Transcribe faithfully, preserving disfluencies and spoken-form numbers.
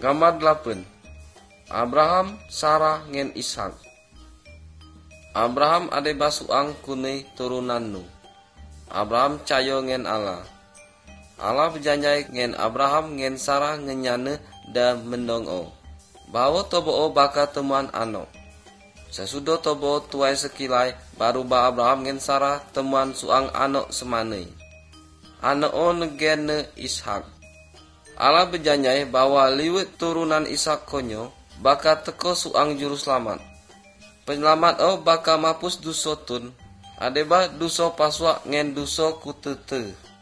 Gambar delapan. Abraham, Sarah ngen Ishak. Abraham ade basuang kune turunan nu. Abraham cayo ngen Allah. Allah berjanjai ngen Abraham ngen Sarah ngenyane da mendongo. Bahwa tobo baka temuan ano. Sesudah tobo tuai sekilai baru ba Abraham ngen Sarah temuan suang ano semane. Ano on gene Ishak. Allah berjanjai bahwa liwet turunan Ishak konyo baka teko suang juru selamat. Penyelamat o baka mapus duso tun, adeba duso paswa ngen duso kutete.